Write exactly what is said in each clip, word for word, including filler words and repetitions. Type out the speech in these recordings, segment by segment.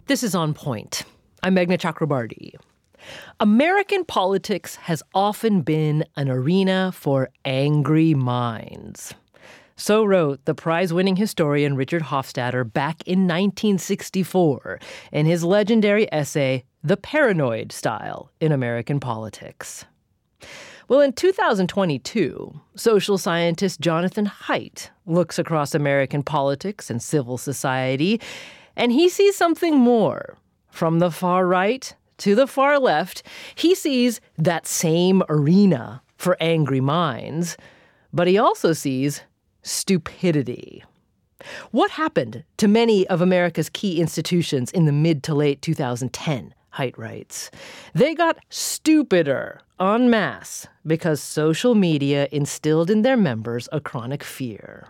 This is On Point. I'm Meghna Chakrabarti. American politics has often been an arena for angry minds. So wrote the prize-winning historian Richard Hofstadter back in nineteen sixty-four in his legendary essay, The Paranoid Style in American Politics. Well, in two thousand twenty-two, social scientist Jonathan Haidt looks across American politics and civil society, and he sees something more. From the far right to the far left, he sees that same arena for angry minds, but he also sees stupidity. What happened to many of America's key institutions in the mid to late two thousand ten, Haidt writes? They got stupider en masse because social media instilled in their members a chronic fear.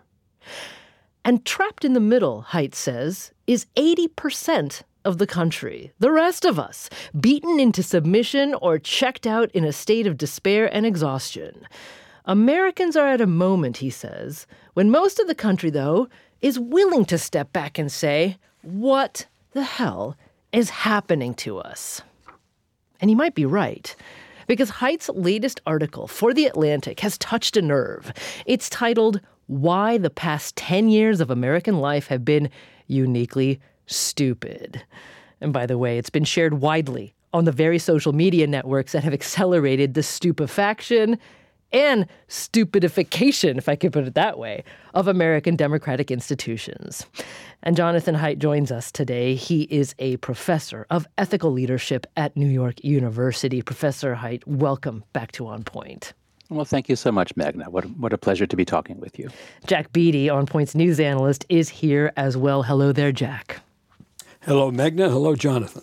And trapped in the middle, Haidt says, is eighty percent of the country, the rest of us, beaten into submission or checked out in a state of despair and exhaustion. Americans are at a moment, he says, when most of the country, though, is willing to step back and say, what the hell is happening to us? And he might be right, because Haidt's latest article for The Atlantic has touched a nerve. It's titled, Why the Past ten Years of American Life Have Been Uniquely Stupid. And by the way, it's been shared widely on the very social media networks that have accelerated the stupefaction and stupidification, if I could put it that way, of American democratic institutions. And Jonathan Haidt joins us today. He is a professor of ethical leadership at New York University. Professor Haidt, welcome back to On Point. Well, thank you so much, Meghna. What, what a pleasure to be talking with you. Jack Beatty, On Point's news analyst, is here as well. Hello there, Jack. Hello, Meghna. Hello, Jonathan.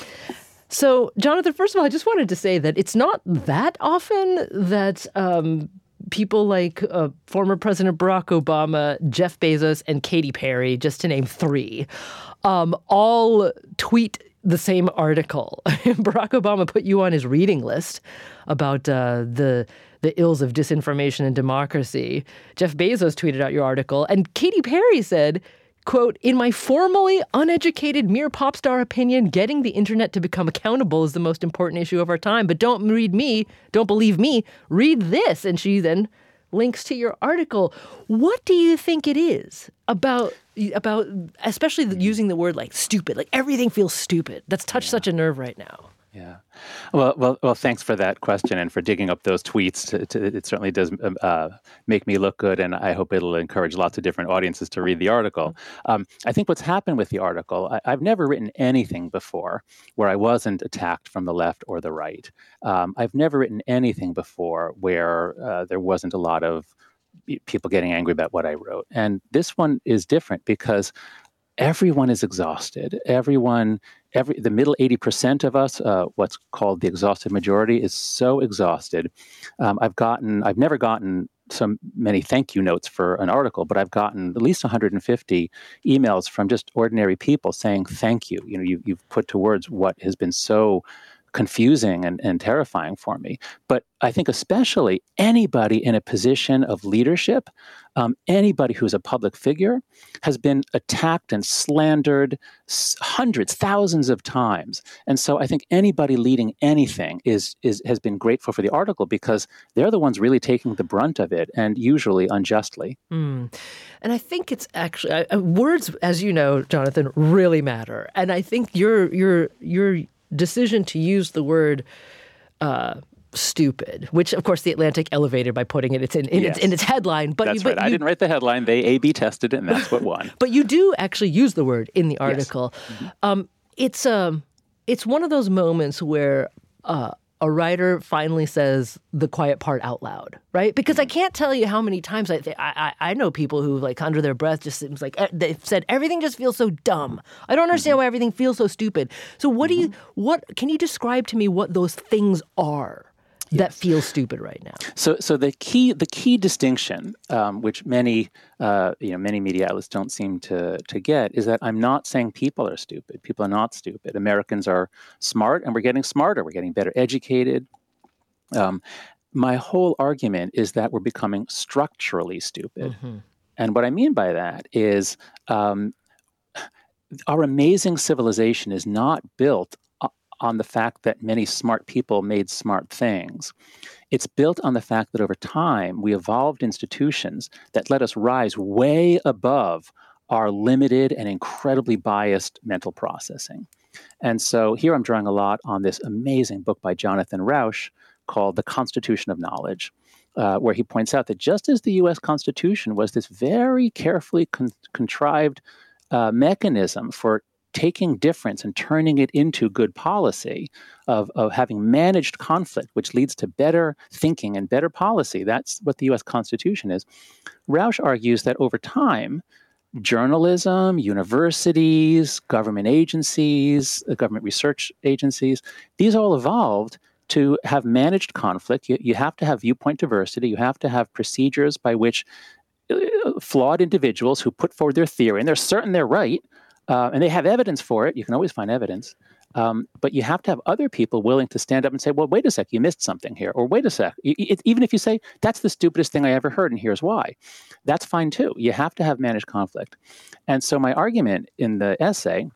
So, Jonathan, first of all, I just wanted to say that it's not that often that um, people like uh, former President Barack Obama, Jeff Bezos, and Katy Perry, just to name three, um, all tweet the same article. Barack Obama put you on his reading list about uh, the the ills of disinformation and democracy. Jeff Bezos tweeted out your article, and Katy Perry said, quote, in my formally uneducated mere pop star opinion, getting the internet to become accountable is the most important issue of our time. But don't read me, don't believe me, read this. And she then links to your article. What do you think it is about, about especially using the word like stupid, like everything feels stupid? That's touched Yeah. such a nerve right now. Yeah. Well, well, well. Thanks for that question and for digging up those tweets. To, to, it certainly does uh, make me look good, and I hope it'll encourage lots of different audiences to read the article. Um, I think what's happened with the article, I, I've never written anything before where I wasn't attacked from the left or the right. Um, I've never written anything before where uh, there wasn't a lot of people getting angry about what I wrote. And this one is different because everyone is exhausted. Everyone, every the middle eighty percent of us, uh, what's called the exhausted majority, is so exhausted. Um, I've gotten, I've never gotten so many thank you notes for an article, but I've gotten at least one hundred fifty emails from just ordinary people saying thank you. You know, you, you've put to words what has been so confusing and, and terrifying for me. But I think especially anybody in a position of leadership, um, anybody who's a public figure, has been attacked and slandered hundreds, thousands of times. And so I think anybody leading anything is is has been grateful for the article because they're the ones really taking the brunt of it, and usually unjustly. Mm. And I think it's actually uh, words, as you know, Jonathan, really matter. And I think your your your decision to use the word uh, stupid, which of course the Atlantic elevated by putting it it's in, in, Yes. its, in its headline. But That's you, but right. I you, didn't write the headline. They A B tested it, and that's what won. But you do actually use the word in the article. Yes. Mm-hmm. Um, it's um, it's one of those moments where uh, a writer finally says the quiet part out loud, right? Because I can't tell you how many times I, I I know people who like under their breath just seems like they've said everything just feels so dumb. I don't understand mm-hmm. why everything feels so stupid. So what mm-hmm. do you what can you describe to me what those things are Yes. that feel stupid right now? So, so the key, the key distinction, um, which many, uh, you know, many media outlets don't seem to to get, is that I'm not saying people are stupid. People are not stupid. Americans are smart, and we're getting smarter. We're getting better educated. Um, my whole argument is that we're becoming structurally stupid, Mm-hmm. and what I mean by that is. Um, our amazing civilization is not built on the fact that many smart people made smart things. It's built on the fact that over time, we evolved institutions that let us rise way above our limited and incredibly biased mental processing. And so here I'm drawing a lot on this amazing book by Jonathan Rauch called The Constitution of Knowledge, uh, where he points out that just as the U S Constitution was this very carefully con- contrived uh, mechanism for taking difference and turning it into good policy, of, of having managed conflict, which leads to better thinking and better policy. That's what the U S Constitution is. Rauch argues that over time, journalism, universities, government agencies, uh, government research agencies, these all evolved to have managed conflict. You, you have to have viewpoint diversity. You have to have procedures by which uh, flawed individuals who put forward their theory, and they're certain they're right, Uh, and they have evidence for it. You can always find evidence. Um, but you have to have other people willing to stand up and say, well, wait a sec, you missed something here. Or wait a sec. It, it, even if you say, that's the stupidest thing I ever heard, and here's why. That's fine, too. You have to have managed conflict. And so my argument in the essay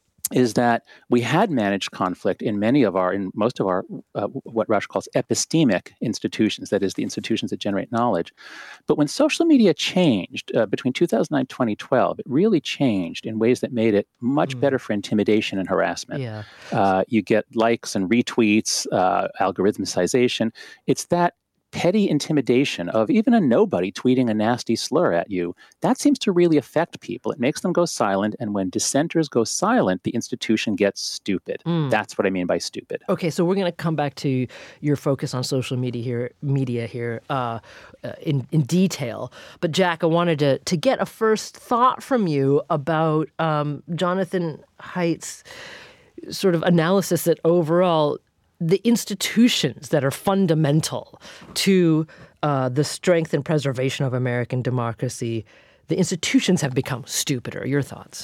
is that we had managed conflict in many of our, in most of our, uh, what Rauch calls epistemic institutions, that is, the institutions that generate knowledge. But when social media changed uh, between two thousand nine and twenty twelve, it really changed in ways that made it much mm. better for intimidation and harassment. Yeah. Uh, you get likes and retweets, uh, algorithmicization. It's that petty intimidation of even a nobody tweeting a nasty slur at you, that seems to really affect people. It makes them go silent. And when dissenters go silent, the institution gets stupid. Mm. That's what I mean by stupid. Okay, so we're going to come back to your focus on social media here, media here uh, uh, in, in detail. But Jack, I wanted to, to get a first thought from you about um, Jonathan Haidt's sort of analysis that overall the institutions that are fundamental to uh, the strength and preservation of American democracy, the institutions have become stupider. Your thoughts?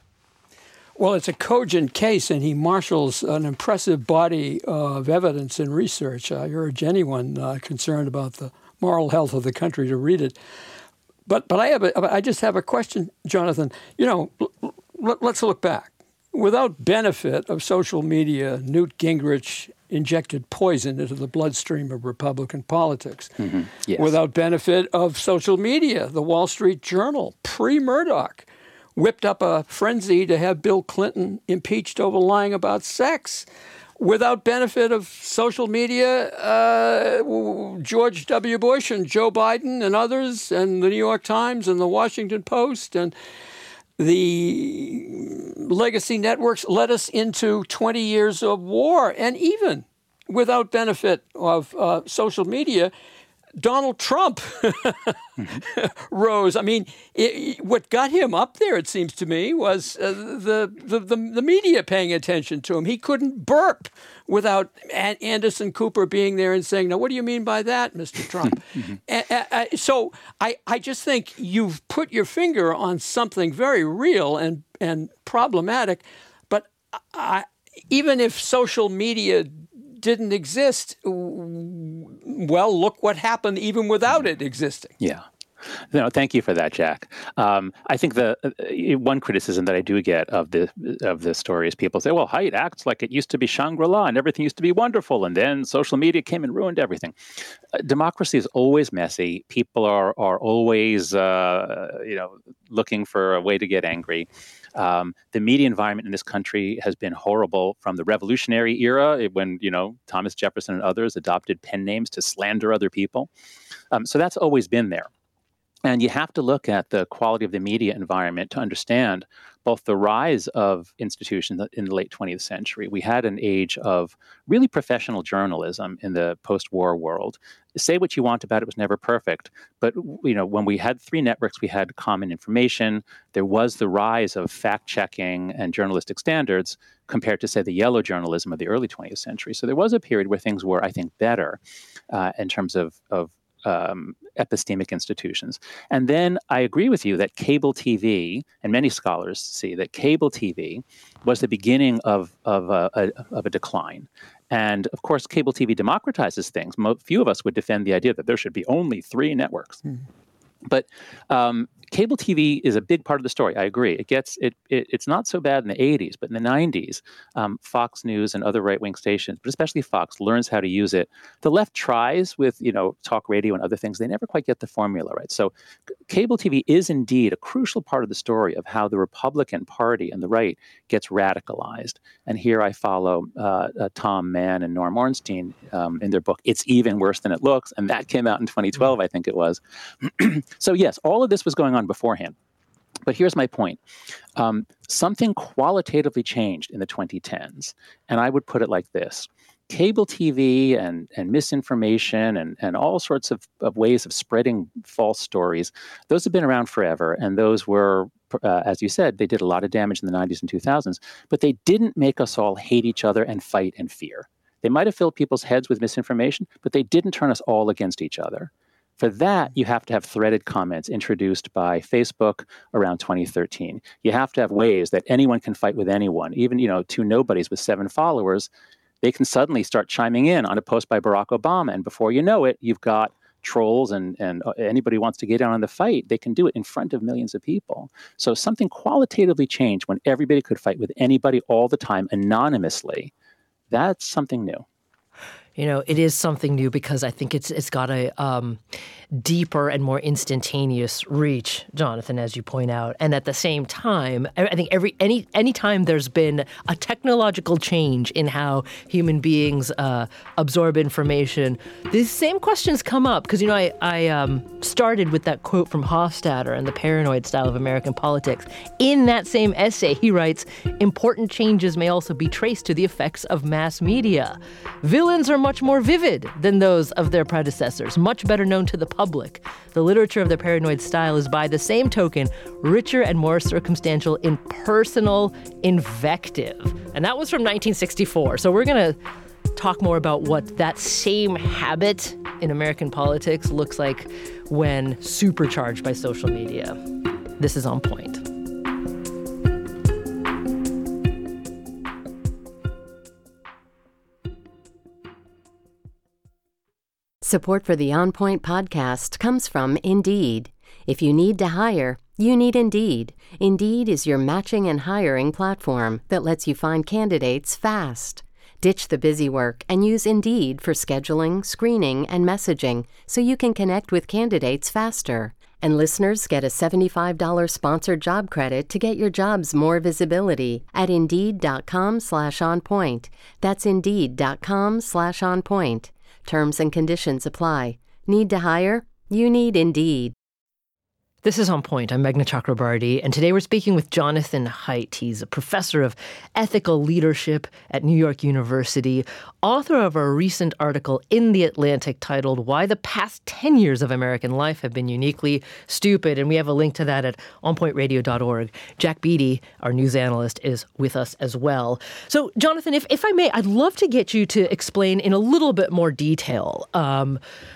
Well, it's a cogent case, and he marshals an impressive body of evidence and research. I urge anyone uh, concerned about the moral health of the country to read it. But but I have a, I just have a question, Jonathan. You know, l- l- let's look back. Without benefit of social media, Newt Gingrich injected poison into the bloodstream of Republican politics. Mm-hmm. Yes. Without benefit of social media, the Wall Street Journal, pre-Murdoch, whipped up a frenzy to have Bill Clinton impeached over lying about sex. Without benefit of social media, uh, George W. Bush and Joe Biden and others, and the New York Times and the Washington Post and the legacy networks led us into twenty years of war. And even without benefit of uh, social media, Donald Trump mm-hmm. rose. I mean, it, what got him up there, it seems to me, was uh, the, the, the, the media paying attention to him. He couldn't burp without Anderson Cooper being there and saying, "Now, what do you mean by that, Mister Trump?" mm-hmm. uh, uh, so I, I just think you've put your finger on something very real and, and problematic. But I, even if social media didn't exist, well, look what happened even without it existing. Yeah. No, thank you for that, Jack. Um, I think the uh, one criticism that I do get of the of the story is people say, well, Haidt acts like it used to be Shangri-La and everything used to be wonderful, and then social media came and ruined everything. Uh, democracy is always messy. People are are always uh, you know looking for a way to get angry. Um, the media environment in this country has been horrible from the Revolutionary era, when you know Thomas Jefferson and others adopted pen names to slander other people. Um, so that's always been there. And you have to look at the quality of the media environment to understand both the rise of institutions in the late twentieth century. We had an age of really professional journalism in the post-war world. Say what you want about it, it was never perfect. But you know, when we had three networks, we had common information. There was the rise of fact-checking and journalistic standards compared to, say, the yellow journalism of the early twentieth century. So there was a period where things were, I think, better uh, in terms of, of Um, epistemic institutions. And then I agree with you that cable T V, and many scholars see that cable T V was the beginning of, of, a, a, of a decline. And of course, cable T V democratizes things. Mo- few of us would defend the idea that there should be only three networks. Mm. But um, cable T V is a big part of the story. I agree. It gets it, it it's not so bad in the eighties, but in the nineties, um, Fox News and other right-wing stations, but especially Fox, learns how to use it. The left tries with, you know, talk radio and other things. They never quite get the formula right. So c- cable T V is indeed a crucial part of the story of how the Republican Party and the right gets radicalized. And here I follow uh, uh, Tom Mann and Norm Ornstein um, in their book, It's Even Worse Than It Looks. And that came out in twenty twelve, I think it was. So yes, all of this was going on beforehand. But here's my point. Um, something qualitatively changed in the twenty tens. And I would put it like this. Cable T V and, and misinformation and, and all sorts of, of ways of spreading false stories, those have been around forever. And those were, uh, as you said, they did a lot of damage in the nineties and two thousands. But they didn't make us all hate each other and fight and fear. They might have filled people's heads with misinformation, but they didn't turn us all against each other. For that, you have to have threaded comments introduced by Facebook around twenty thirteen. You have to have ways that anyone can fight with anyone. Even, you know, two nobodies with seven followers, they can suddenly start chiming in on a post by Barack Obama. And before you know it, you've got trolls and, and anybody who wants to get in on the fight, they can do it in front of millions of people. So something qualitatively changed when everybody could fight with anybody all the time anonymously. That's something new. You know, it is something new because I think it's it's got a um, deeper and more instantaneous reach, Jonathan, as you point out. And at the same time, I I think every any any time there's been a technological change in how human beings uh, absorb information, these same questions come up. Because, you know, I, I um, started with that quote from Hofstadter and the Paranoid Style of American Politics. In that same essay, he writes, important changes may also be traced to the effects of mass media. Villains are much more vivid than those of their predecessors, much better known to the public. The literature of the Paranoid Style is, by the same token, richer and more circumstantial in personal invective. And that was from nineteen sixty-four. So we're going to talk more about what that same habit in American politics looks like when supercharged by social media. This is On Point. Support for the On Point podcast comes from Indeed. If you need to hire, you need Indeed. Indeed is your matching and hiring platform that lets you find candidates fast. Ditch the busy work and use Indeed for scheduling, screening, and messaging so you can connect with candidates faster. And listeners get a seventy-five dollars sponsored job credit to get your jobs more visibility at Indeed.com slash onpoint. That's Indeed.com slash onpoint. Terms and conditions apply. Need to hire? You need Indeed. This is On Point. I'm Meghna Chakrabarty, and today we're speaking with Jonathan Haidt. He's a professor of ethical leadership at New York University, author of a recent article in The Atlantic titled Why the Past ten Years of American Life Have Been Uniquely Stupid, and we have a link to that at on point radio dot org. Jack Beatty, our news analyst, is with us as well. So, Jonathan, if, if I may, I'd love to get you to explain in a little bit more detail um,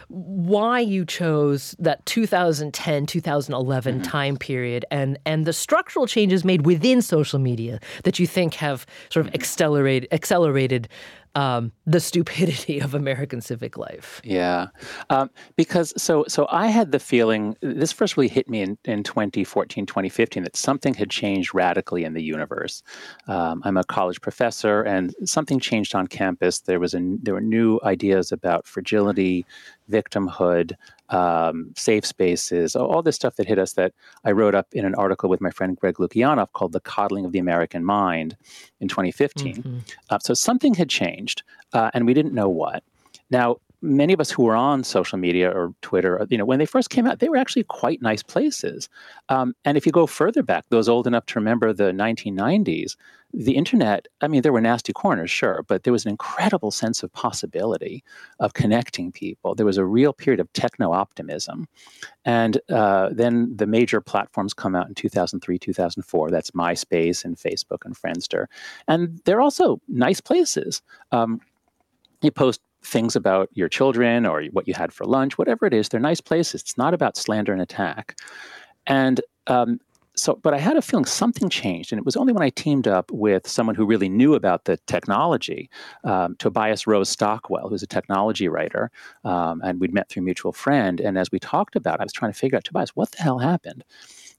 why you chose that two thousand ten, two thousand eleven mm-hmm. time period and, and the structural changes made within social media that you think have sort of accelerated, accelerated um, the stupidity of American civic life. Yeah, um, because so so I had the feeling, this first really hit me in, in twenty fourteen, twenty fifteen, that something had changed radically in the universe. Um, I'm a college professor, and something changed on campus. There was a there were new ideas about fragility, victimhood, um, safe spaces, all this stuff that hit us that I wrote up in an article with my friend Greg Lukianoff called The Coddling of the American Mind in twenty fifteen. Mm-hmm. Uh, so something had changed, uh, and we didn't know what. Now, many of us who were on social media or Twitter, you know, when they first came out, they were actually quite nice places. Um, and if you go further back, those old enough to remember the nineteen nineties, the internet, I mean, there were nasty corners, sure, but there was an incredible sense of possibility of connecting people. There was a real period of techno-optimism. And uh, then the major platforms come out in two thousand three, two thousand four. That's MySpace and Facebook and Friendster. And they're also nice places. Um, you post things about your children or what you had for lunch, whatever it is, they're nice places. It's not about slander and attack. And um, so, but I had a feeling something changed. And it was only when I teamed up with someone who really knew about the technology, um, Tobias Rose Stockwell, who's a technology writer. Um, and we'd met through a mutual friend. And as we talked about it, I was trying to figure out, Tobias, what the hell happened?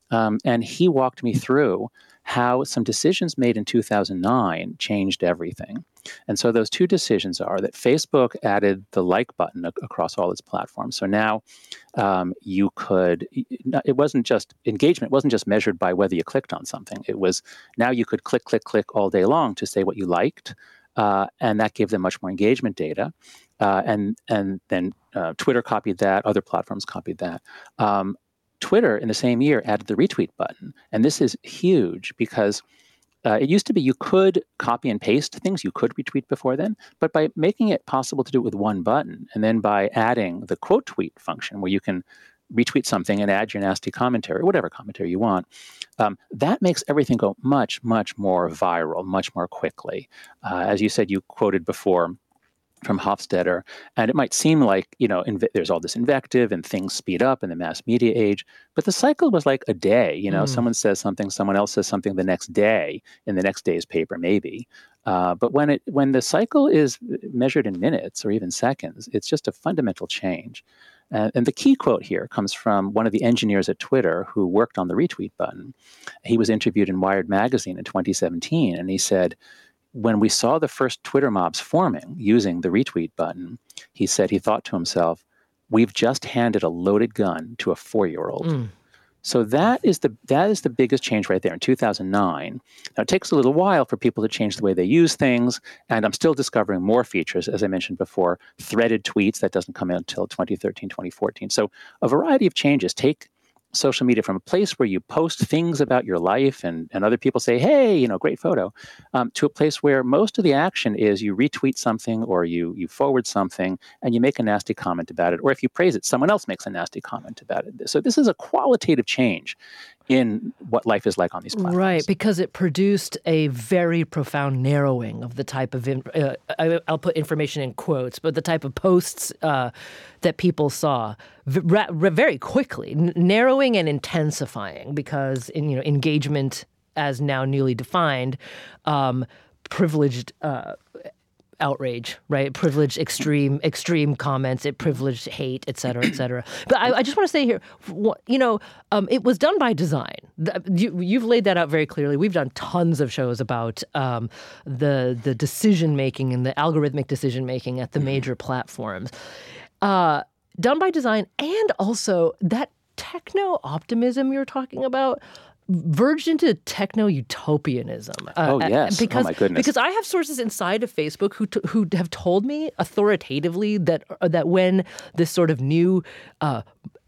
Um, and he walked me through how some decisions made in two thousand nine changed everything. And so those two decisions are that Facebook added the like button ac- across all its platforms. So now um, you could, it wasn't just engagement, wasn't just measured by whether you clicked on something. It was now you could click, click, click all day long to say what you liked. Uh, and that gave them much more engagement data. Uh, and, and then uh, Twitter copied that, other platforms copied that. Um, Twitter in the same year added the retweet button. And this is huge because Uh, it used to be you could copy and paste things, you could retweet before then, but by making it possible to do it with one button, and then by adding the quote tweet function where you can retweet something and add your nasty commentary, whatever commentary you want, um, that makes everything go much, much more viral, much more quickly. Uh, as you said, you quoted before from Hofstadter, and it might seem like, you know, inv- there's all this invective and things speed up in the mass media age, but the cycle was like a day. You know, mm. someone says something, someone else says something the next day in the next day's paper, maybe. Uh, but when it when the cycle is measured in minutes or even seconds, it's just a fundamental change. Uh, and the key quote here comes from one of the engineers at Twitter who worked on the retweet button. He was interviewed in Wired magazine in twenty seventeen, and he said, when we saw the first Twitter mobs forming using the retweet button, he said he thought to himself, we've just handed a loaded gun to a four-year-old. Mm. So that is the that is the biggest change right there in two thousand nine. Now, it takes a little while for people to change the way they use things, and I'm still discovering more features, as I mentioned before, threaded tweets, that doesn't come out until twenty thirteen, twenty fourteen. So a variety of changes take social media from a place where you post things about your life and, and other people say, hey, you know, great photo, um, to a place where most of the action is you retweet something or you you forward something and you make a nasty comment about it. Or if you praise it, someone else makes a nasty comment about it. So this is a qualitative change in what life is like on these platforms. Right, because it produced a very profound narrowing of the type of, in, uh, I'll put information in quotes, but the type of posts uh, that people saw v- very quickly, n- narrowing and intensifying because in, you know, engagement as now newly defined, um, privileged uh, outrage, right? Privileged extreme extreme comments, it privileged hate, et cetera, et cetera. But I, I just want to say here, you know, um, it was done by design. You, you've laid that out very clearly. We've done tons of shows about um, the the decision making and the algorithmic decision making at the major platforms. Uh, done by design, and also that techno optimism you're talking about verged into techno-utopianism. Uh, oh, yes. Because, oh, my goodness. Because I have sources inside of Facebook who t- who have told me authoritatively that uh, that when this sort of new, uh,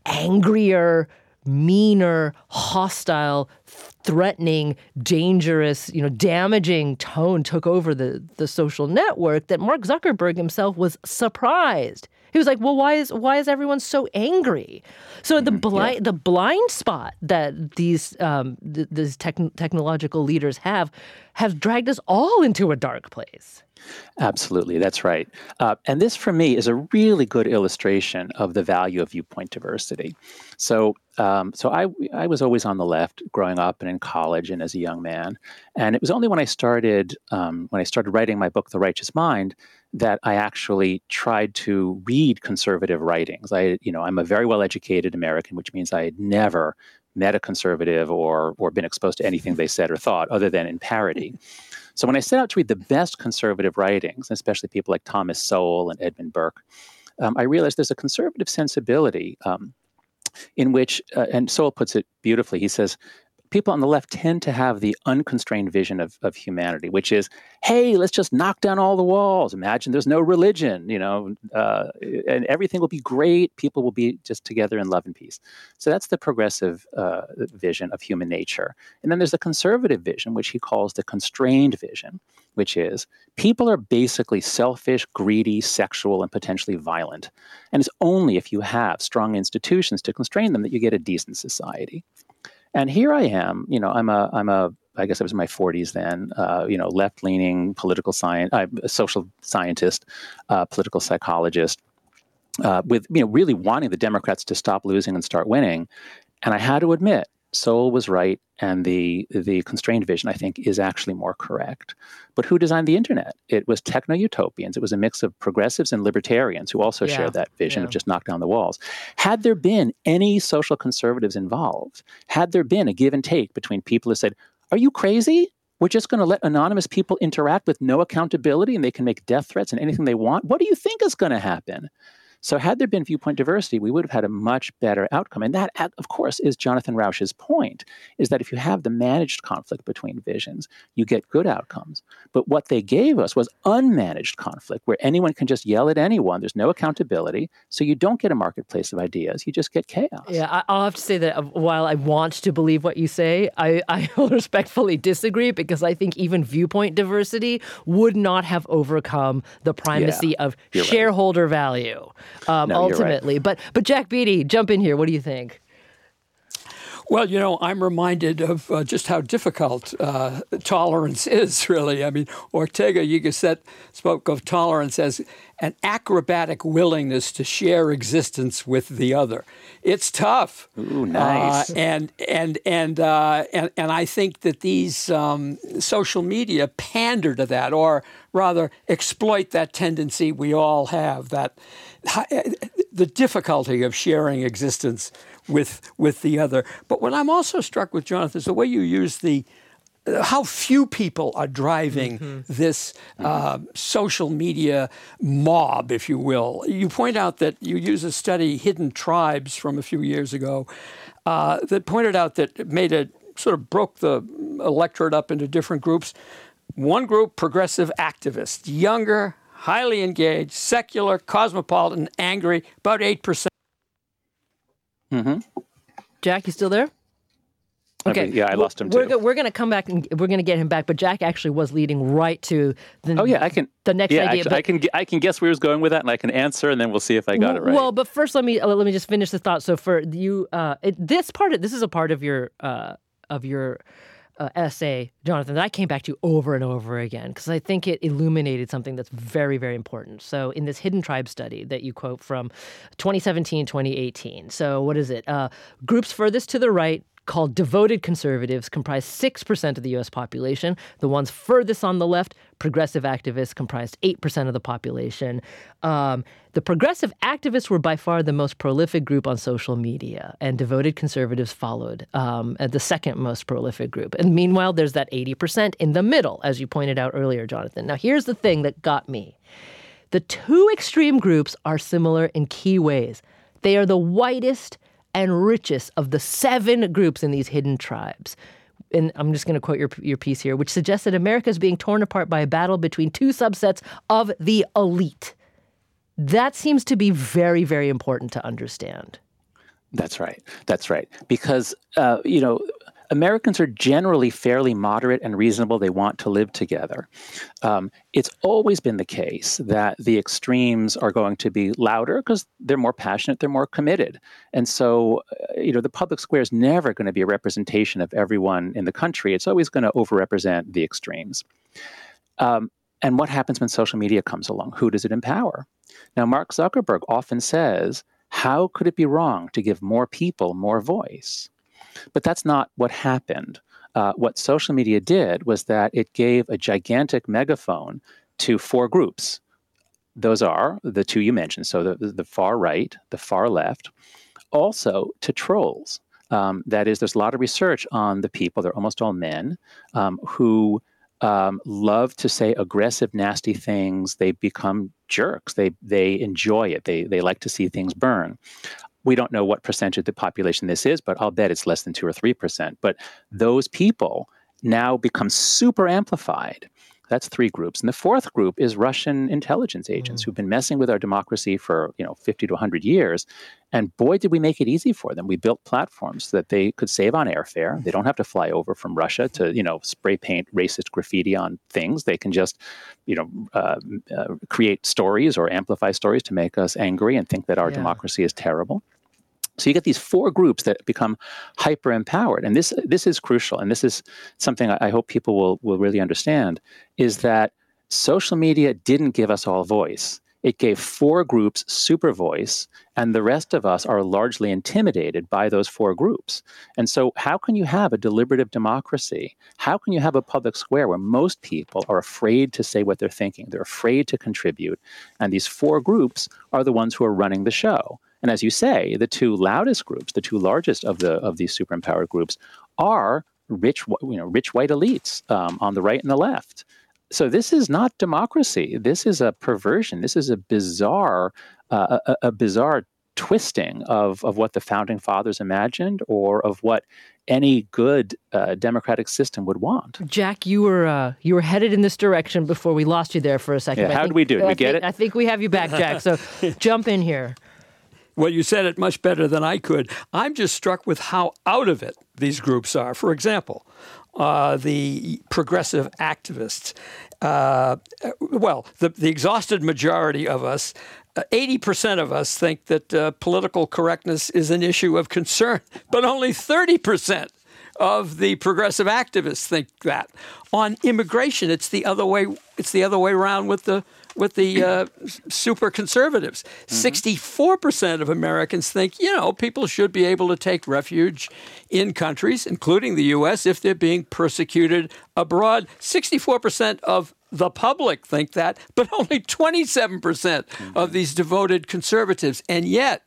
angrier, meaner, hostile, threatening, dangerous, you know, damaging tone took over the, the social network, that Mark Zuckerberg himself was surprised. He was like, well, why is why is everyone so angry? So the blind yeah. the blind spot that these um, th- these tech- technological leaders have have dragged us all into a dark place. Absolutely, that's right. Uh, and this, for me, is a really good illustration of the value of viewpoint diversity. So, um, so I I was always on the left growing up and in college and as a young man. And it was only when I started um, when I started writing my book, The Righteous Mind, that I actually tried to read conservative writings. I, you know, I'm a very well-educated American, which means I had never met a conservative or or been exposed to anything they said or thought other than in parody. So when I set out to read the best conservative writings, especially people like Thomas Sowell and Edmund Burke, um, I realized there's a conservative sensibility um, in which, uh, and Sowell puts it beautifully, he says, people on the left tend to have the unconstrained vision of, of humanity, which is, hey, let's just knock down all the walls. Imagine there's no religion, you know, uh, and everything will be great. People will be just together in love and peace. So that's the progressive uh, vision of human nature. And then there's the conservative vision, which he calls the constrained vision, which is people are basically selfish, greedy, sexual, and potentially violent. And it's only if you have strong institutions to constrain them that you get a decent society. And here I am, you know, I'm a, I'm a, I guess I was in my forties then, uh, you know, left-leaning political science, uh, social scientist, uh, political psychologist, uh, with, you know, really wanting the Democrats to stop losing and start winning. And I had to admit, Sowell was right, and the the constrained vision, I think, is actually more correct. But who designed the internet? It was techno-utopians. It was a mix of progressives and libertarians who also Yeah, shared that vision yeah. of just knock down the walls. Had there been any social conservatives involved, had there been a give and take between people who said, are you crazy? We're just going to let anonymous people interact with no accountability and they can make death threats and anything they want? What do you think is going to happen? So had there been viewpoint diversity, we would have had a much better outcome. And that, of course, is Jonathan Rauch's point, is that if you have the managed conflict between visions, you get good outcomes. But what they gave us was unmanaged conflict, where anyone can just yell at anyone. There's no accountability. So you don't get a marketplace of ideas. You just get chaos. Yeah, I- I'll have to say that while I want to believe what you say, I, I will respectfully disagree, because I think even viewpoint diversity would not have overcome the primacy Yeah, of you're right. shareholder value. Um, No, you're right. ultimately, but but Jack Beatty, jump in here. What do you think? Well, you know, I'm reminded of uh, just how difficult uh, tolerance is, really. I mean, Ortega y Gasset spoke of tolerance as an acrobatic willingness to share existence with the other. It's tough. Ooh, nice. Uh, and and and uh, and and I think that these um, social media pander to that, or rather exploit that tendency we all have, that the difficulty of sharing existence with with the other. But what I'm also struck with, Jonathan, is the way you use the uh, how few people are driving mm-hmm. this uh, mm-hmm. social media mob, if you will. You point out that you use a study, Hidden Tribes, from a few years ago, uh, that pointed out that it made a sort of broke the electorate up into different groups. One group, progressive activists, younger, highly engaged, secular, cosmopolitan, angry, about eight percent. Mm-hmm. Jack, you still there? Okay. Yeah, I lost him we're too. Go, we're going to come back and we're going to get him back, but Jack actually was leading right to the. Oh yeah, I can. The next yeah, idea. Actually, but, I can. I can guess where he was going with that, and I can answer, and then we'll see if I got it right. Well, but first, let me uh, let me just finish the thought. So for you, uh, it, this part of this is a part of your uh, of your. Uh, essay, Jonathan, that I came back to over and over again, because I think it illuminated something that's very, very important. So in this Hidden Tribe study that you quote from twenty seventeen, twenty eighteen, so what is it? Uh, groups furthest to the right, called devoted conservatives, comprise six percent of the U S population. The ones furthest on the left, progressive activists, comprised eight percent of the population. Um, the progressive activists were by far the most prolific group on social media, and devoted conservatives followed um, as the second most prolific group. And meanwhile, there's that eighty percent in the middle, as you pointed out earlier, Jonathan. Now, here's the thing that got me. The two extreme groups are similar in key ways. They are the whitest and richest of the seven groups in these hidden tribes. And I'm just going to quote your your piece here, which suggests that America is being torn apart by a battle between two subsets of the elite. That seems to be very, very important to understand. That's right. That's right. Because, uh, you know, Americans are generally fairly moderate and reasonable. They want to live together. Um, it's always been the case that the extremes are going to be louder because they're more passionate, they're more committed. And so, uh, you know, the public square is never going to be a representation of everyone in the country. It's always going to overrepresent the extremes. Um, and what happens when social media comes along? Who does it empower? Now, Mark Zuckerberg often says, how could it be wrong to give more people more voice? But that's not what happened. Uh, what social media did was that it gave a gigantic megaphone to four groups. Those are the two you mentioned, so the, the far right, the far left, also to trolls. Um, that is, there's a lot of research on the people, they're almost all men, um, who um, love to say aggressive, nasty things. They become jerks. They they enjoy it. They they like to see things burn. We don't know what percentage of the population this is, but I'll bet it's less than two or three percent. But those people now become super amplified. That's three groups. And the fourth group is Russian intelligence agents mm. who've been messing with our democracy for, you know, fifty to one hundred years. And boy, did we make it easy for them. We built platforms so that they could save on airfare. They don't have to fly over from Russia to, you know, spray paint racist graffiti on things. They can just, you know, uh, uh, create stories or amplify stories to make us angry and think that our yeah. democracy is terrible. So you get these four groups that become hyper empowered, and this this is crucial, and this is something I hope people will will really understand, is that social media didn't give us all voice. It gave four groups super voice, and the rest of us are largely intimidated by those four groups. And so how can you have a deliberative democracy? How can you have a public square where most people are afraid to say what they're thinking? They're afraid to contribute. And these four groups are the ones who are running the show. And as you say, the two loudest groups, the two largest of the of these super empowered groups, are rich, you know, rich white elites um, on the right and the left. So this is not democracy. This is a perversion. This is a bizarre, uh, a, a bizarre twisting of of what the founding fathers imagined, or of what any good uh, democratic system would want. Jack, you were uh, you were headed in this direction before we lost you there for a second. Yeah, how did we do? Did we get think, it? I think we have you back, Jack. So jump in here. Well, you said it much better than I could. I'm just struck with how out of it these groups are. For example, uh, the progressive activists. Uh, well, the, the exhausted majority of us, uh, eighty percent of us think that uh, political correctness is an issue of concern, but only thirty percent of the progressive activists think that. On immigration, it's the other way. It's the other way around with the with the uh, super conservatives. sixty-four percent of Americans think, you know, people should be able to take refuge in countries, including the U S, if they're being persecuted abroad. sixty-four percent of the public think that, but only twenty-seven percent mm-hmm. of these devoted conservatives. And yet,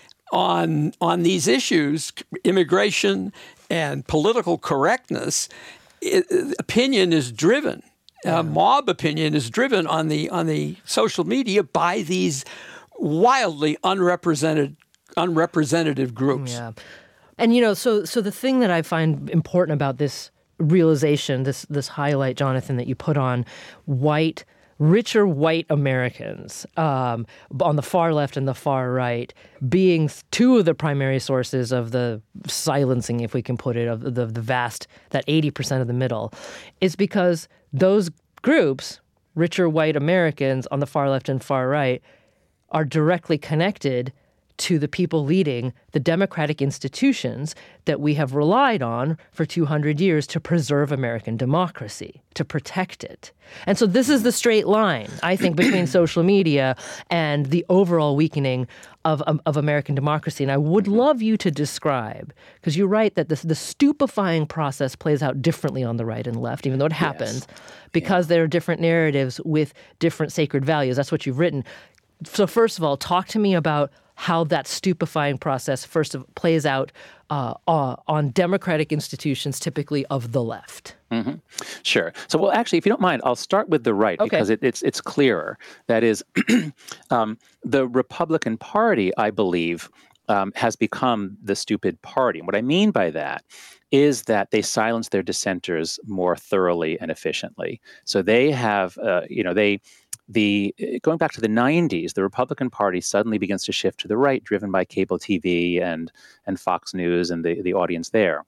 on on these issues, immigration and political correctness, it, opinion is driven. Uh, mob opinion is driven on the on the social media by these wildly unrepresented unrepresentative groups. Yeah, and you know, so so the thing that I find important about this realization, this this highlight, Jonathan, that you put on white, richer white Americans um, on the far left and the far right being two of the primary sources of the silencing, if we can put it, of the the vast that eighty percent of the middle, is because those groups, richer white Americans on the far left and far right, are directly connected to the people leading the democratic institutions that we have relied on for two hundred years to preserve American democracy, to protect it. And so this is the straight line, I think, between social media and the overall weakening of, of, of American democracy. And I would love you to describe, because you write that this, the stupefying process plays out differently on the right and left, even though it happens, yes. because yeah. there are different narratives with different sacred values. That's what you've written. So first of all, talk to me about how that stupefying process first of, plays out uh, uh, on democratic institutions, typically of the left. Mm-hmm. Sure. So, well, actually, if you don't mind, I'll start with the right, okay. because it, it's it's clearer. That is, um, the Republican Party, I believe, um, has become the stupid party. And what I mean by that is that they silence their dissenters more thoroughly and efficiently. So they have, uh, you know, they... The going back to the nineties, the Republican Party suddenly begins to shift to the right, driven by cable T V and and Fox News and the, the audience there.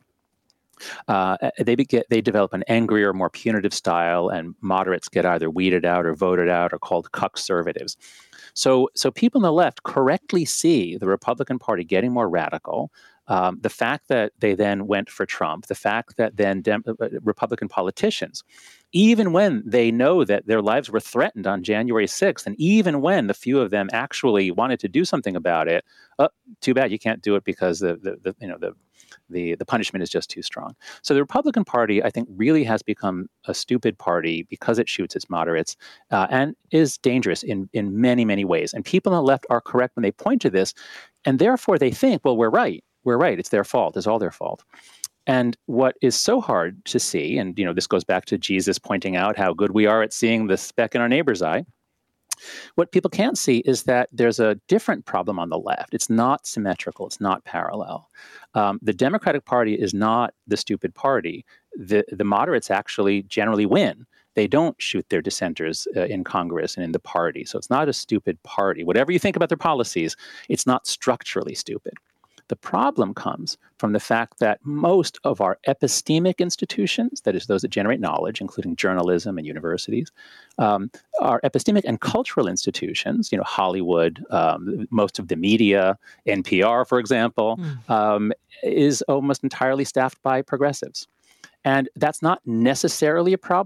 Uh, they get they develop an angrier, more punitive style, and moderates get either weeded out or voted out or called cuck-servatives. So, so people on the left correctly see the Republican Party getting more radical. Um, the fact that they then went for Trump, the fact that then Dem- Republican politicians, even when they know that their lives were threatened on January sixth, and even when the few of them actually wanted to do something about it, oh, too bad you can't do it because the, the, the you know the the the punishment is just too strong. So the Republican Party, I think, really has become a stupid party because it shoots its moderates uh, and is dangerous in in many many ways. And people on the left are correct when they point to this, and therefore they think, well, we're right. We're right. It's their fault. It's all their fault. And what is so hard to see, and you know, this goes back to Jesus pointing out how good we are at seeing the speck in our neighbor's eye. What people can't see is that there's a different problem on the left. It's not symmetrical. It's not parallel. Um, the Democratic Party is not the stupid party. The the moderates actually generally win. They don't shoot their dissenters uh, in Congress and in the party. So it's not a stupid party. Whatever you think about their policies, it's not structurally stupid. The problem comes from the fact that most of our epistemic institutions, that is those that generate knowledge, including journalism and universities, um, our epistemic and cultural institutions, you know, Hollywood, um, most of the media, N P R, for example, mm. um, is almost entirely staffed by progressives. And that's not necessarily a problem,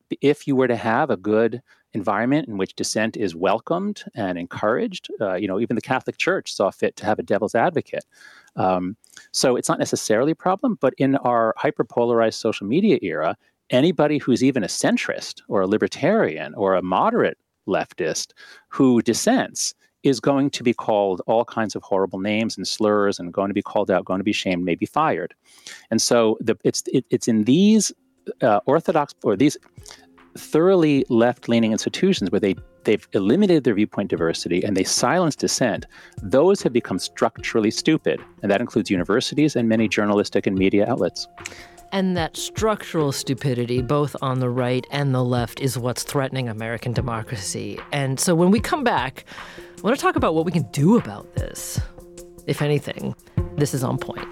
if you were to have a good environment in which dissent is welcomed and encouraged, uh, you know, even the Catholic Church saw fit to have a devil's advocate. Um, so it's not necessarily a problem, but in our hyperpolarized social media era, anybody who's even a centrist or a libertarian or a moderate leftist who dissents is going to be called all kinds of horrible names and slurs and going to be called out, going to be shamed, maybe fired. And so the, it's it, it's in these uh, orthodox or these thoroughly left-leaning institutions where they, they've eliminated their viewpoint diversity and they silence dissent, those have become structurally stupid. And that includes universities and many journalistic and media outlets. And that structural stupidity, both on the right and the left, is what's threatening American democracy. And so when we come back, I want to talk about what we can do about this. If anything, this is On Point.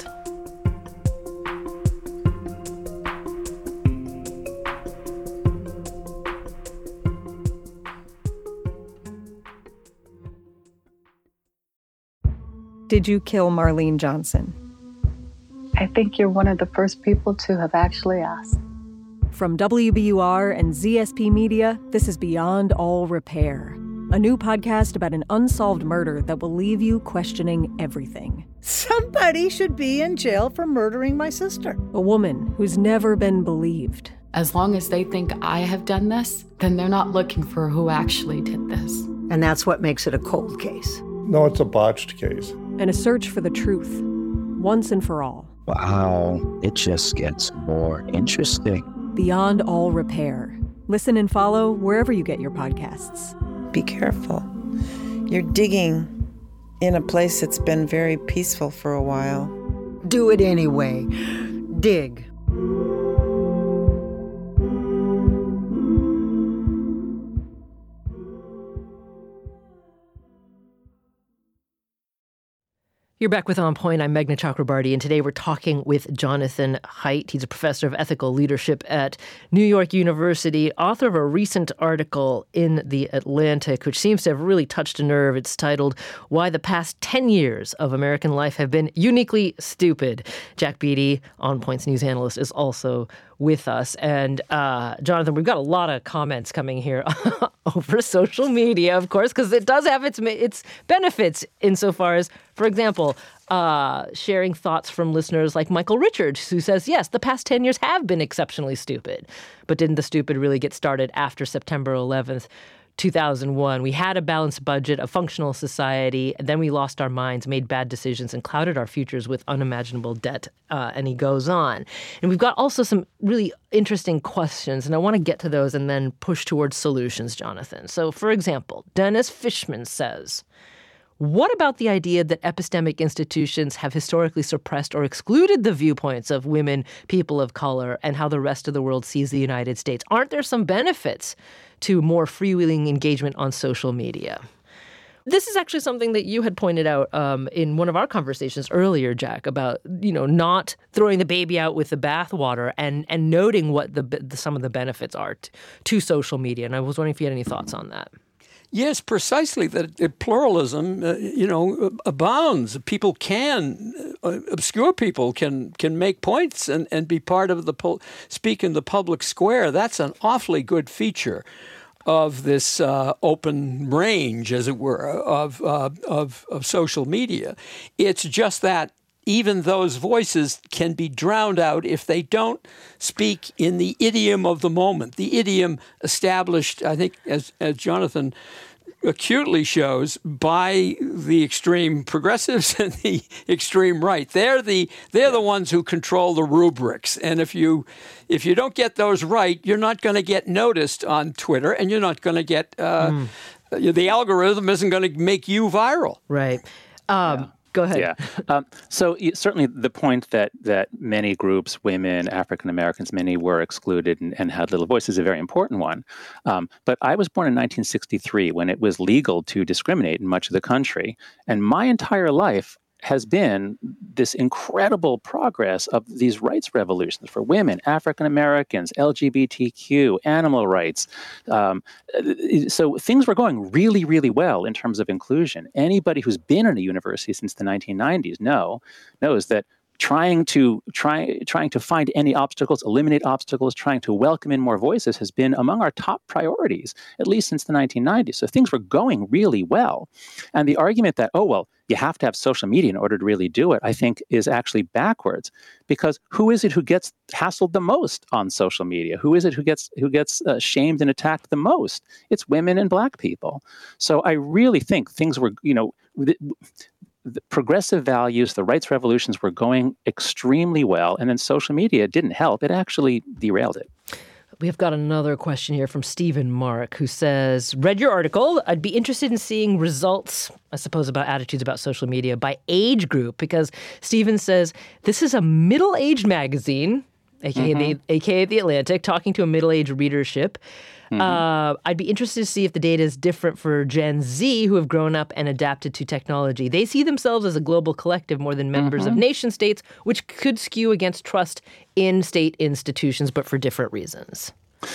Did you kill Marlene Johnson? I think you're one of the first people to have actually asked. From W B U R and Z S P Media, this is Beyond All Repair, a new podcast about an unsolved murder that will leave you questioning everything. Somebody should be in jail for murdering my sister. A woman who's never been believed. As long as they think I have done this, then they're not looking for who actually did this. And that's what makes it a cold case. No, it's a botched case. And a search for the truth, once and for all. Wow, it just gets more interesting. Beyond All Repair. Listen and follow wherever you get your podcasts. Be careful. You're digging in a place that's been very peaceful for a while. Do it anyway. Dig. You're back with On Point. I'm Meghna Chakrabarty, and today we're talking with Jonathan Haidt. He's a professor of ethical leadership at New York University, author of a recent article in The Atlantic, which seems to have really touched a nerve. It's titled, Why the Past ten Years of American Life Have Been Uniquely Stupid. Jack Beatty, On Point's news analyst, is also with us. And uh, Jonathan, we've got a lot of comments coming here over social media, of course, because it does have its its benefits insofar as, for example, uh, sharing thoughts from listeners like Michael Richards, who says, yes, the past ten years have been exceptionally stupid. But didn't the stupid really get started after September eleventh? two thousand one. We had a balanced budget, a functional society, and then we lost our minds, made bad decisions, and clouded our futures with unimaginable debt. Uh, and he goes on. And we've got also some really interesting questions, and I want to get to those and then push towards solutions, Jonathan. So, for example, Dennis Fishman says, what about the idea that epistemic institutions have historically suppressed or excluded the viewpoints of women, people of color, and how the rest of the world sees the United States? Aren't there some benefits to more freewheeling engagement on social media? This is actually something that you had pointed out um, in one of our conversations earlier, Jack, about, you know, not throwing the baby out with the bathwater and and noting what the, the some of the benefits are t- to social media. And I was wondering if you had any thoughts on that. Yes, precisely. That pluralism, uh, you know, abounds. People can, uh, obscure people can can make points and, and be part of the, po- speak in the public square. That's an awfully good feature of this uh, open range, as it were, of, uh, of of social media. It's just that even those voices can be drowned out if they don't speak in the idiom of the moment, the idiom established, I think, as, as Jonathan acutely shows, by the extreme progressives and the extreme right. They're the they're the ones who control the rubrics. And if you if you don't get those right, you're not going to get noticed on Twitter, and you're not going to get uh, mm. the algorithm isn't going to make you viral. Right. Um, yeah. Go ahead. Yeah. Um, so certainly the point that that many groups, women, African Americans, many were excluded and, and had little voice is a very important one. Um, but I was born in nineteen sixty-three when it was legal to discriminate in much of the country. And my entire life has been this incredible progress of these rights revolutions for women, African Americans, L G B T Q, animal rights. Um, so things were going really, really well in terms of inclusion. Anybody who's been in a university since the nineteen nineties know, knows that trying to try trying to find any obstacles, eliminate obstacles, trying to welcome in more voices has been among our top priorities, at least since the nineteen nineties. So things were going really well. And the argument that, oh, well, you have to have social media in order to really do it, I think is actually backwards. Because who is it who gets hassled the most on social media? Who is it who gets who gets uh, shamed and attacked the most? It's women and Black people. So I really think things were, you know, th- the progressive values, the rights revolutions were going extremely well, and then social media didn't help. It actually derailed it. We've got another question here from Stephen Mark, who says, read your article. I'd be interested in seeing results, I suppose, about attitudes about social media by age group, because Stephen says this is a middle-aged magazine, aka mm-hmm. the aka the Atlantic, talking to a middle-aged readership. Mm-hmm. Uh, I'd be interested to see if the data is different for Gen Z, who have grown up and adapted to technology. They see themselves as a global collective more than members mm-hmm. of nation states, which could skew against trust in state institutions, but for different reasons.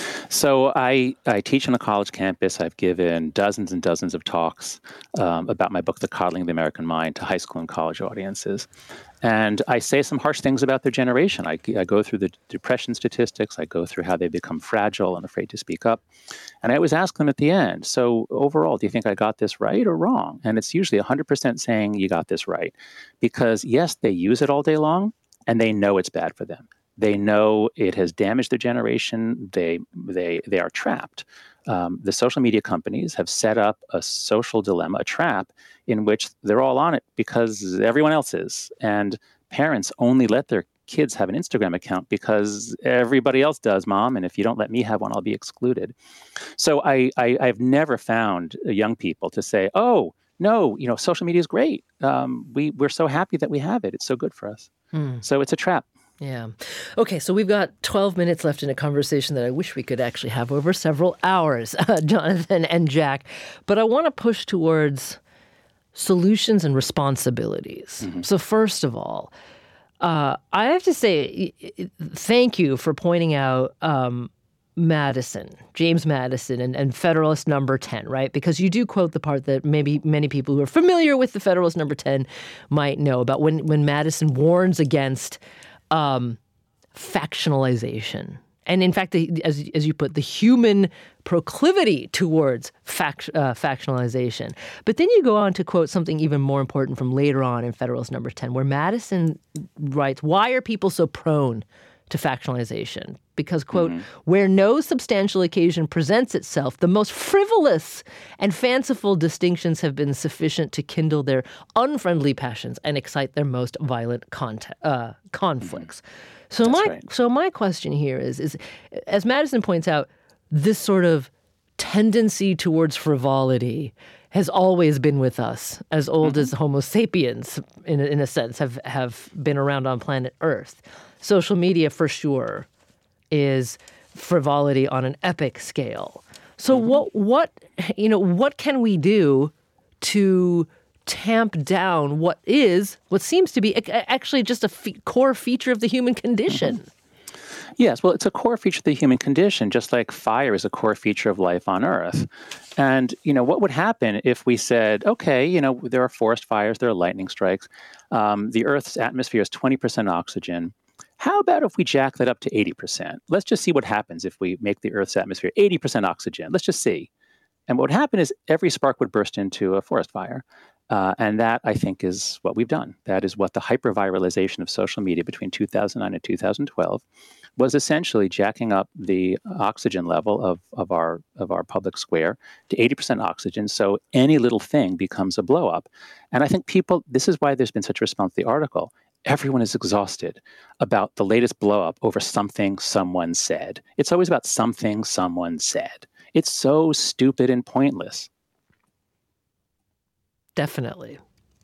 So I, I teach on a college campus. I've given dozens and dozens of talks um, about my book, The Coddling of the American Mind, to high school and college audiences. And I say some harsh things about their generation. I, I go through the depression statistics. I go through how they become fragile and afraid to speak up. And I always ask them at the end, so overall, do you think I got this right or wrong? And it's usually one hundred percent saying you got this right. Because yes, they use it all day long, and they know it's bad for them. They know it has damaged their generation. They they they are trapped. Um, the social media companies have set up a social dilemma, a trap, in which they're all on it because everyone else is. And parents only let their kids have an Instagram account because everybody else does, Mom. And if you don't let me have one, I'll be excluded. So I, I I've never found young people to say, oh, no, you know, social media is great. Um, we we're so happy that we have it. It's so good for us. Mm. So it's a trap. Yeah. Okay, so we've got twelve minutes left in a conversation that I wish we could actually have over several hours, uh, Jonathan and Jack. But I want to push towards solutions and responsibilities. Mm-hmm. So first of all, uh, I have to say thank you for pointing out um, Madison, James Madison, and, and Federalist Number ten, right? Because you do quote the part that maybe many people who are familiar with the Federalist Number ten might know about when, when Madison warns against Um, factionalization. And in fact, the, as as you put, the human proclivity towards fact, uh, factionalization. But then you go on to quote something even more important from later on in Federalist Number ten, where Madison writes, why are people so prone to factionalization? Because, quote, mm-hmm. where no substantial occasion presents itself, the most frivolous and fanciful distinctions have been sufficient to kindle their unfriendly passions and excite their most violent contact, uh, conflicts. Mm-hmm. So That's my right. so my question here is, is, as Madison points out, this sort of tendency towards frivolity has always been with us, as old mm-hmm. as Homo sapiens, in a, in a sense, have, have been around on planet Earth. Social media, for sure, is frivolity on an epic scale. So mm-hmm. what what you know what can we do to tamp down what is what seems to be actually just a fe- core feature of the human condition? Mm-hmm. Yes, well, it's a core feature of the human condition, just like fire is a core feature of life on Earth. And, you know, what would happen if we said, okay, you know, there are forest fires, there are lightning strikes. Um, the Earth's atmosphere is twenty percent oxygen. How about if we jack that up to eighty percent? Let's just see what happens if we make the Earth's atmosphere eighty percent oxygen. Let's just see. And what would happen is every spark would burst into a forest fire. Uh, and that, I think, is what we've done. That is what the hyperviralization of social media between two thousand nine and two thousand twelve was essentially jacking up the oxygen level of, of our of our public square to eighty percent oxygen. So any little thing becomes a blow up. And I think people, this is why there's been such a response to the article. Everyone is exhausted about the latest blow up over something someone said. It's always about something someone said. It's so stupid and pointless. Definitely.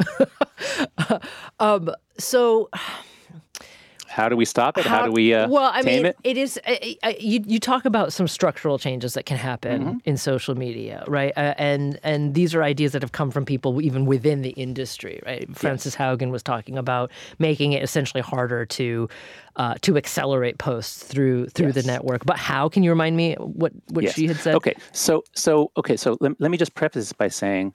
um, so... How do we stop it? How, How do we uh, well, I tame mean, it? it is. Uh, uh, you you talk about some structural changes that can happen mm-hmm. in social media, right? Uh, and and these are ideas that have come from people even within the industry, right? Frances yes. Haugen was talking about making it essentially harder to uh, to accelerate posts through through yes. the network. But how? Can you remind me what what yes. she had said? Okay, so so okay, so let, let me just preface this by saying,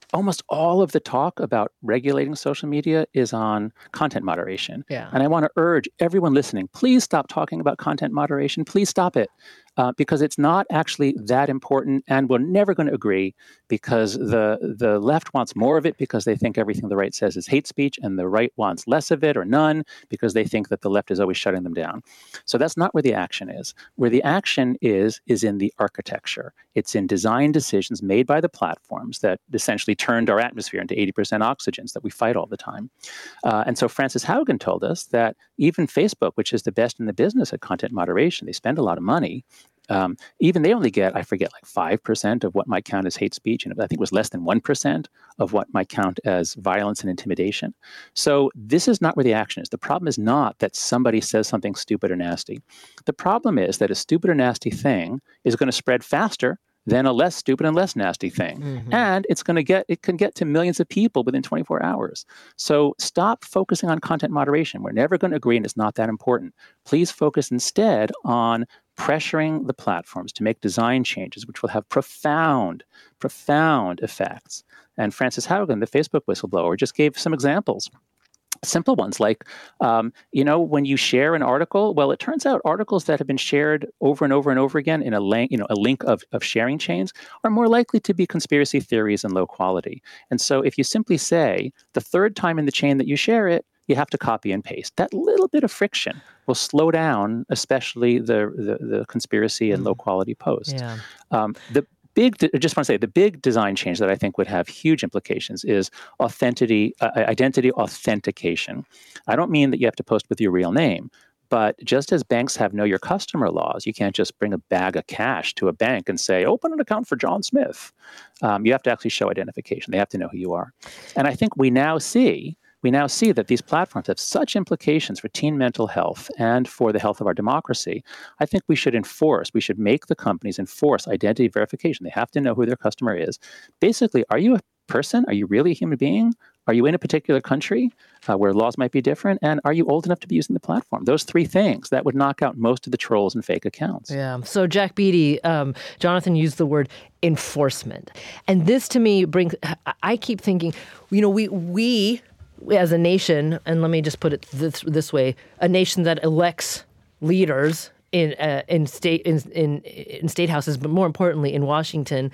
almost all of the talk about regulating social media is on content moderation. Yeah. And I want to urge everyone listening, please stop talking about content moderation. Please stop it. Uh, because it's not actually that important, and we're never going to agree, because the the left wants more of it because they think everything the right says is hate speech, and the right wants less of it or none because they think that the left is always shutting them down. So that's not where the action is. Where the action is, is in the architecture. It's in design decisions made by the platforms that essentially turned our atmosphere into eighty percent oxygens that we fight all the time. Uh, and so Frances Haugen told us that even Facebook, which is the best in the business at content moderation, they spend a lot of money. Um, even they only get, I forget, like five percent of what might count as hate speech. And I think it was less than one percent of what might count as violence and intimidation. So this is not where the action is. The problem is not that somebody says something stupid or nasty. The problem is that a stupid or nasty thing is going to spread faster than a less stupid and less nasty thing. Mm-hmm. And it's going to get, it can get to millions of people within twenty-four hours. So stop focusing on content moderation. We're never going to agree, and it's not that important. Please focus instead on pressuring the platforms to make design changes, which will have profound, profound effects. And Frances Haugen, the Facebook whistleblower, just gave some examples. Simple ones like, um, you know, when you share an article, well, it turns out articles that have been shared over and over and over again in a link, you know, a link of, of sharing chains are more likely to be conspiracy theories and low quality. And so if you simply say the third time in the chain that you share it, you have to copy and paste. That little bit of friction will slow down, especially the the, the conspiracy and mm. low quality posts. Yeah. Um, the big, I just want to say, the big design change that I think would have huge implications is authenticity, uh, identity authentication. I don't mean that you have to post with your real name, but just as banks have know your customer laws, you can't just bring a bag of cash to a bank and say, open an account for John Smith. Um, you have to actually show identification. They have to know who you are. And I think we now see We now see that these platforms have such implications for teen mental health and for the health of our democracy. I think we should enforce, we should make the companies enforce identity verification. They have to know who their customer is. Basically, are you a person? Are you really a human being? Are you in a particular country uh, where laws might be different? And are you old enough to be using the platform? Those three things, that would knock out most of the trolls and fake accounts. Yeah. So Jack Beatty, um, Jonathan used the word enforcement. And this to me brings, I keep thinking, you know, we we... as a nation, and let me just put it this, this way, a nation that elects leaders in uh, in state in, in in state houses, but more importantly in Washington,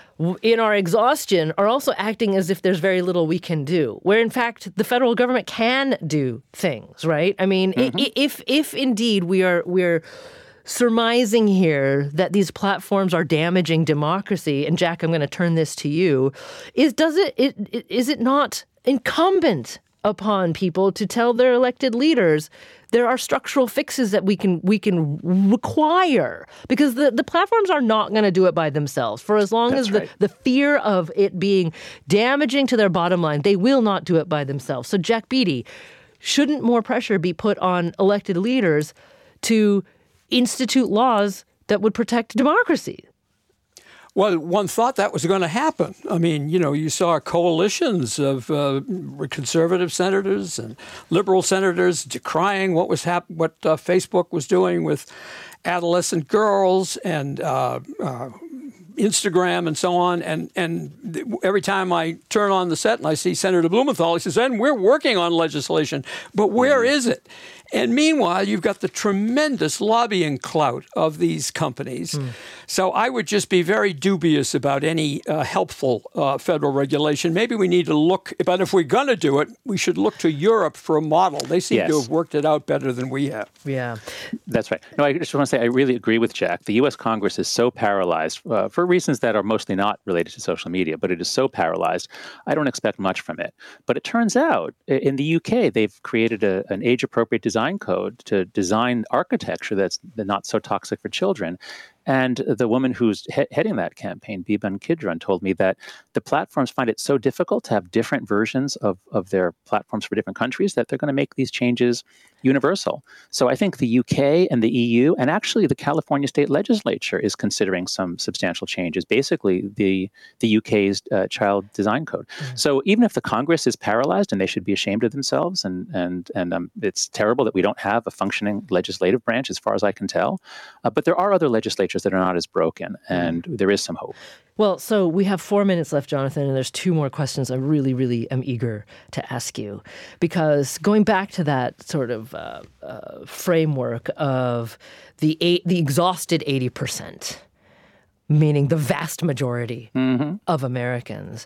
in our exhaustion, are also acting as if there's very little we can do, where in fact the federal government can do things, right? I mean, mm-hmm. if if indeed we are we're surmising here that these platforms are damaging democracy, and Jack, I'm going to turn this to you, is does it, it is it not incumbent upon people to tell their elected leaders there are structural fixes that we can we can require, because the, the platforms are not going to do it by themselves. For as long That's as right. the, the fear of it being damaging to their bottom line, they will not do it by themselves. So Jack Beatty, shouldn't more pressure be put on elected leaders to institute laws that would protect democracy? Well, one thought that was going to happen. I mean, you know, you saw coalitions of uh, conservative senators and liberal senators decrying what was hap- what uh, Facebook was doing with adolescent girls and uh, uh, Instagram and so on. And and th- every time I turn on the set and I see Senator Blumenthal, he says, and we're working on legislation, but where is it? And meanwhile, you've got the tremendous lobbying clout of these companies. Mm. So I would just be very dubious about any uh, helpful uh, federal regulation. Maybe we need to look, but if we're going to do it, we should look to Europe for a model. They seem yes. to have worked it out better than we have. Yeah. That's right. No, I just want to say I really agree with Jack. The U S Congress is so paralyzed uh, for reasons that are mostly not related to social media, but it is so paralyzed. I don't expect much from it. But it turns out in the U K, they've created a, an age-appropriate design code to design architecture that's not so toxic for children. And the woman who's he- heading that campaign, Biban Kidron, told me that the platforms find it so difficult to have different versions of, of their platforms for different countries that they're going to make these changes universal. So I think the U K and the E U, and actually the California state legislature, is considering some substantial changes, basically the, the U K's uh, child design code. Mm-hmm. So even if the Congress is paralyzed, and they should be ashamed of themselves, and, and, and um, it's terrible that we don't have a functioning legislative branch as far as I can tell, uh, but there are other legislatures legislatures that are not as broken, and there is some hope. Well, so we have four minutes left, Jonathan, and there's two more questions I really, really am eager to ask you. Because going back to that sort of uh, uh, framework of the eight, the exhausted eighty percent, meaning the vast majority mm-hmm. of Americans,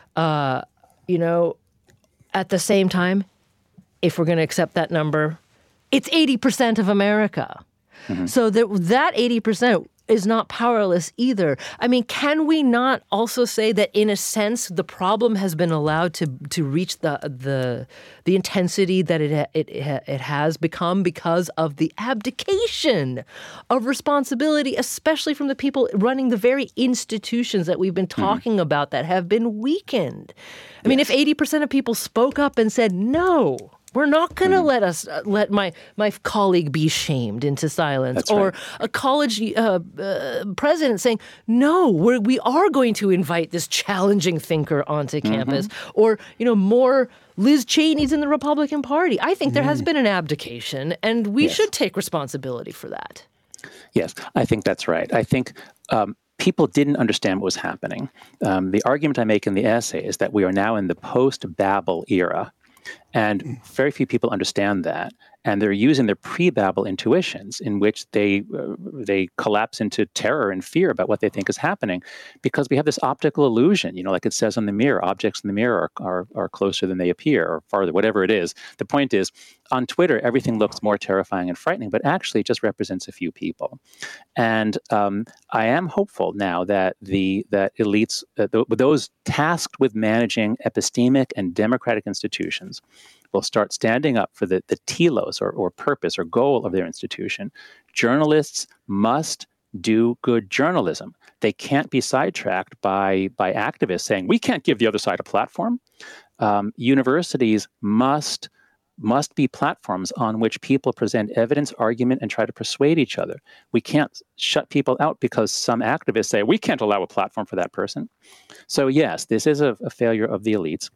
uh, you know, at the same time, if we're going to accept that number, it's eighty percent of America. Mm-hmm. So that, that eighty percent is not powerless either. I mean, can we not also say that in a sense the problem has been allowed to to reach the the the intensity that it it it has become because of the abdication of responsibility, especially from the people running the very institutions that we've been talking mm-hmm. about that have been weakened? I yes. mean, if eighty percent of people spoke up and said no, we're not going to mm-hmm. let us uh, let my my colleague be shamed into silence, That's or right. a college uh, uh, president saying, no, we're, we are going to invite this challenging thinker onto mm-hmm. campus, or, you know, more Liz Cheney's in the Republican Party. I think there mm-hmm. has been an abdication, and we yes. should take responsibility for that. Yes, I think that's right. I think um, people didn't understand what was happening. Um, the argument I make in the essay is that we are now in the post-Babel era. And very few people understand that. And they're using their pre-Babel intuitions in which they uh, they collapse into terror and fear about what they think is happening, because we have this optical illusion, you know, like it says on the mirror, objects in the mirror are, are, are closer than they appear, or farther, whatever it is. The point is, on Twitter, everything looks more terrifying and frightening, but actually it just represents a few people. And um, I am hopeful now that the that elites, uh, th- those tasked with managing epistemic and democratic institutions, will start standing up for the, the telos or, or purpose or goal of their institution. Journalists must do good journalism. They can't be sidetracked by, by activists saying, we can't give the other side a platform. Um, universities must, must be platforms on which people present evidence, argument, and try to persuade each other. We can't shut people out because some activists say, we can't allow a platform for that person. So yes, this is a, a failure of the elites.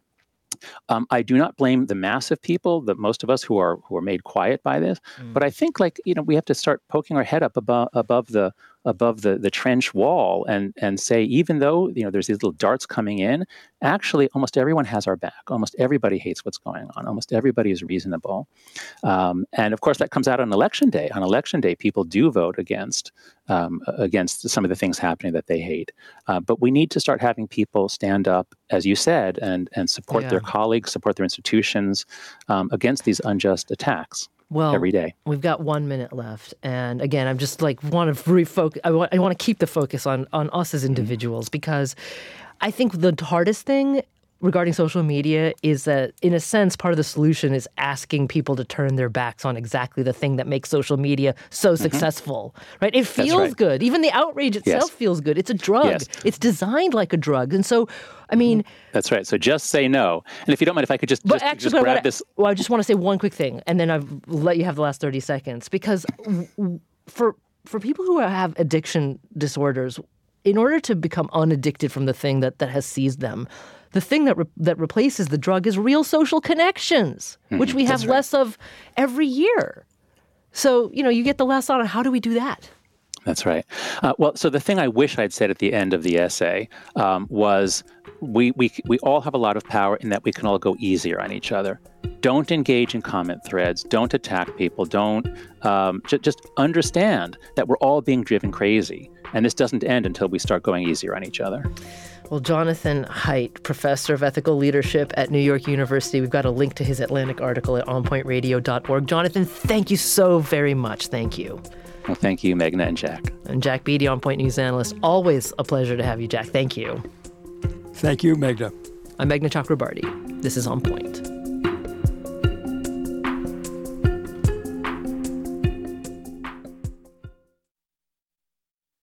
Um, I do not blame the massive people, the most of us who are who are made quiet by this. Mm. But I think, like, you know, we have to start poking our head up above above the above the, the trench wall and and say, even though, you know, there's these little darts coming in, actually almost everyone has our back. Almost everybody hates what's going on. Almost everybody is reasonable. Um, and of course, that comes out on election day. On election day, people do vote against um, against some of the things happening that they hate. Uh, but we need to start having people stand up, as you said, and and support yeah. their colleagues, support their institutions um, against these unjust attacks. Well, every day. We've got one minute left. And again, I'm just like want to refocus. I want, I want to keep the focus on, on us as individuals, because I think the hardest thing regarding social media is that, in a sense, part of the solution is asking people to turn their backs on exactly the thing that makes social media so mm-hmm. successful, right? It feels right. good. Even the outrage itself yes. feels good. It's a drug. Yes. It's designed like a drug. And so, I mean... That's right. So just say no. And if you don't mind, if I could just, just, actually, just grab I, this... Well, I just want to say one quick thing, and then I'll let you have the last thirty seconds. Because for for people who have addiction disorders, in order to become unaddicted from the thing that, that has seized them, the thing that re- that replaces the drug is real social connections, mm-hmm. which we have right. less of every year. So, you know, you get the last on how do we do that? That's right. Uh, well, so the thing I wish I'd said at the end of the essay um, was we, we we all have a lot of power in that we can all go easier on each other. Don't engage in comment threads. Don't attack people. Don't um, j- just understand that we're all being driven crazy. And this doesn't end until we start going easier on each other. Well, Jonathan Haidt, professor of ethical leadership at New York University. We've got a link to his Atlantic article at on point radio dot org. Jonathan, thank you so very much. Thank you. Well, thank you, Meghna and Jack. And Jack Beatty, On Point News analyst. Always a pleasure to have you, Jack. Thank you. Thank you, Meghna. I'm Meghna Chakrabarty. This is On Point.